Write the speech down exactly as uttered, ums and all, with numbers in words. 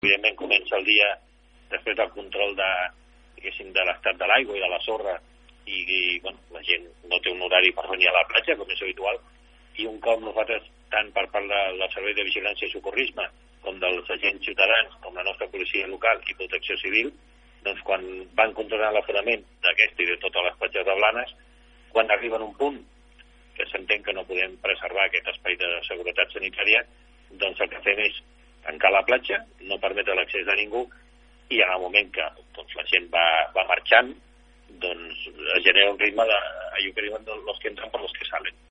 Evidentment comença el dia després del control de, de l'estat de l'aigua i de la sorra i, i bueno, la gent no té un horari per venir a la platja, com és habitual, i un cop nosaltres, tant per part del Servei de Vigilància i Socorrisme com dels agents ciutadans, com la nostra policia local i protecció civil, doncs quan van controlar l'aforament d'aquesta i de totes les platges de Blanes, quan arriben a un punt que s'entén que no podem preservar aquest espai de seguretat sanitària, doncs el que fem és tancar la platja, no permetre l'accés de ningú, i en el moment que doncs, la gent va, va marxant, doncs es genera un ritme de, allò que diuen, los que entran per los que salen.